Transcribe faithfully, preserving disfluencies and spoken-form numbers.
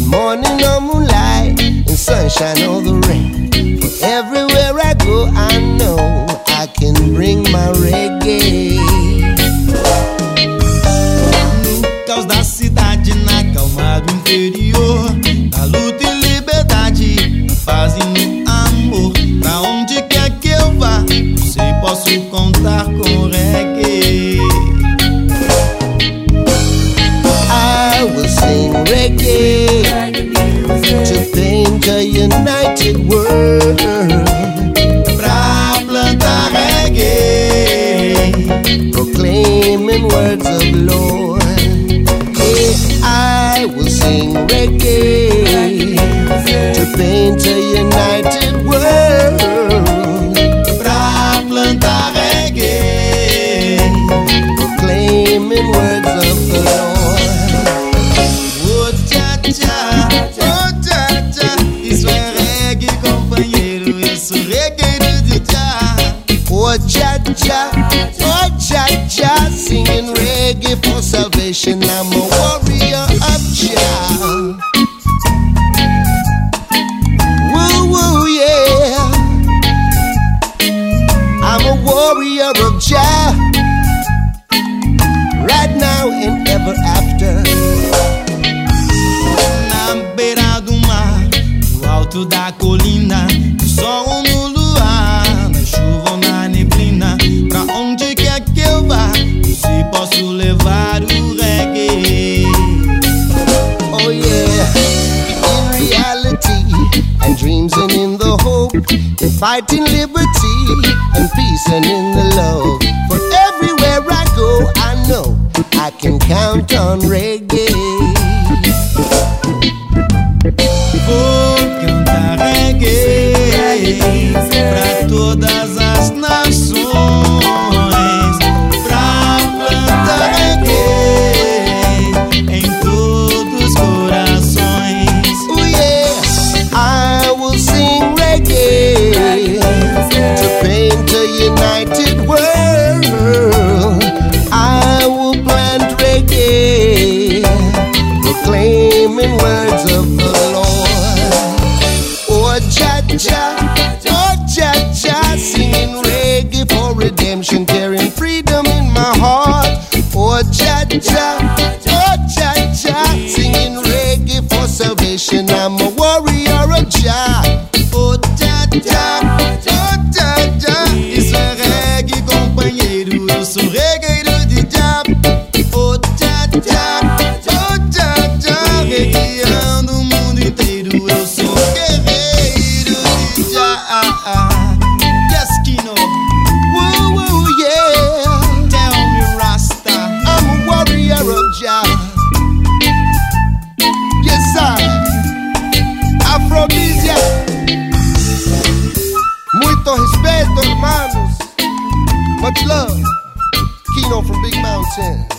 morning or moonlight, in sunshine or the rain. For everywhere I go, I know I can bring my reggae. No caos da cidade, na calma do interior, na luta e liberdade, na paz e no amor. Pra onde quer que eu vá, sei posso contar com reggae. I will sing reggae to paint a united world. Pra plantar reggae, proclaiming words of Lord. Hey, I will sing reggae to paint a united world. pra plantar reggae, Proclaiming words of the Lord. oh tcha tcha, oh tcha tcha, isso é reggae, companheiro, eu sou regueiro de tcha. Oh, Jah Jah, oh, Jah Jah, singing reggae for salvation. I'm a warrior of Jah. Woo, woo, yeah. I'm a warrior of Jah. Right now and ever after. Na beira do mar, no alto da colina, no sol no luar, na chuva ou na neblina, pra onde quer que eu vá, eu sei posso levar o reggae. Oh yeah, in reality and dreams and in the hope, in fighting liberty and peace and in the love. For everywhere I go, I know I can count on reggae. Vou cantar reggae pra todas as nações, pra plantar reggae em todos os corações. Oh yeah, I will sing reggae to paint a united world. I will plant reggae, proclaiming words of the Lord. Oh Jah Jah, oh Jah Jah, singing reggae for redemption, carrying freedom in my heart. Oh Jah Jah, oh Jah Jah, singing reggae for salvation. I'm a warrior of Jah. Oh tcha tcha, oh tcha tcha, isso é reggae, companheiro, eu sou regueiro de tcha. Oh tcha tcha, oh tcha tcha, regueando o mundo inteiro, eu sou guerreiro de tcha. Yes, Kino, Woo woo yeah, tell me Rasta. I'm a warrior of Jah. Yes sir, Afrodisia. Muito respeto, hermanos. Much love. Kino from Big Mountain.